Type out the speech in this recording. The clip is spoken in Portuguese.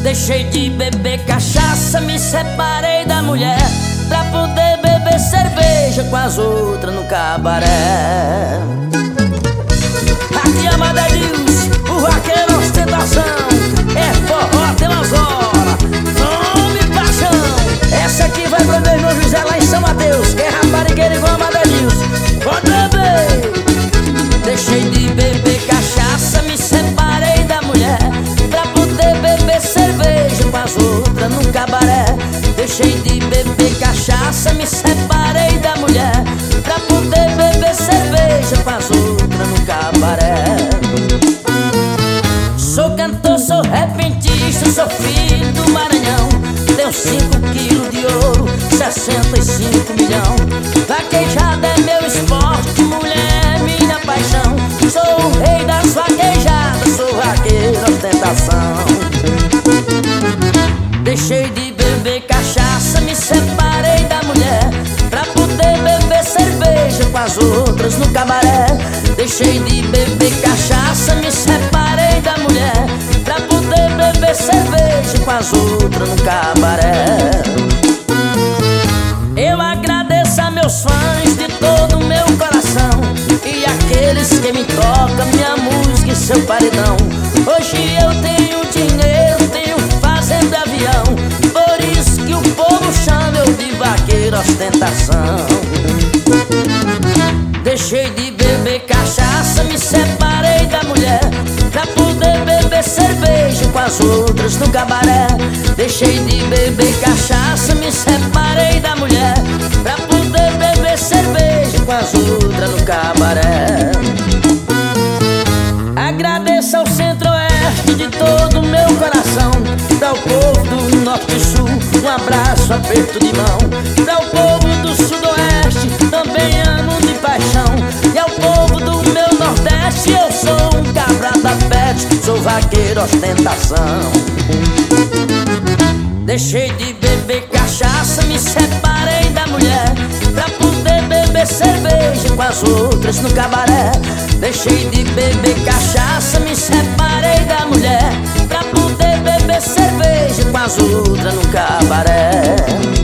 Deixei de beber cachaça, me separei da mulher pra poder beber cerveja com as outras no cabaré. Aqui é Amadeus, o vaqueiro ostentação. É forró, tem umas horas, fome e paixão. Essa aqui vai pro meu irmão José lá em São Mateus, que é raparigueiro igual Amadeus. Pode beber. Deixei de beber cachaça, me separei da mulher pra poder beber cerveja com as outras no cabaré. Deixei de beber cachaça, me separei da mulher pra poder beber cerveja com as outras no cabaré. Sou cantor, sou repentista, sou filho do Maranhão. Tenho 5 quilos de ouro, 65 milhão. Vaquejada é meu esporte, mulher é minha paixão. Sou o rei das vaquejadas, sou vaqueiro, ostentação. Deixei de beber cachaça, me separei da mulher pra poder beber cerveja com as outras no cabaré. Deixei de beber cachaça, me separei da mulher pra poder beber cerveja com as outras no cabaré. Eu agradeço a meus fãs de todo o meu coração e aqueles que me tocam minha música e seu paredão. Hoje eu tenho dinheiro, tenho fazenda, avião, por isso que o povo chama eu de vaqueiro, ostentação. Deixei de beber cachaça, me separei da mulher pra poder beber cerveja com as outras no cabaré. Deixei de beber cachaça, me separei da mulher pra poder beber cerveja com as outras no cabaré. Agradeço ao Centro-Oeste de todo o meu coração, para o povo do Norte e Sul, um abraço, aperto de mão. Para o povo do Sudoeste, também amo de paixão. E ao povo do meu Nordeste, eu sou um cabra da pet, sou vaqueiro, ostentação. Deixei de beber cachaça, me separei da mulher pra poder beber cerveja com as outras no cabaré. Deixei de beber cachaça, me separei da mulher pra poder beber cerveja com as outras no cabaré.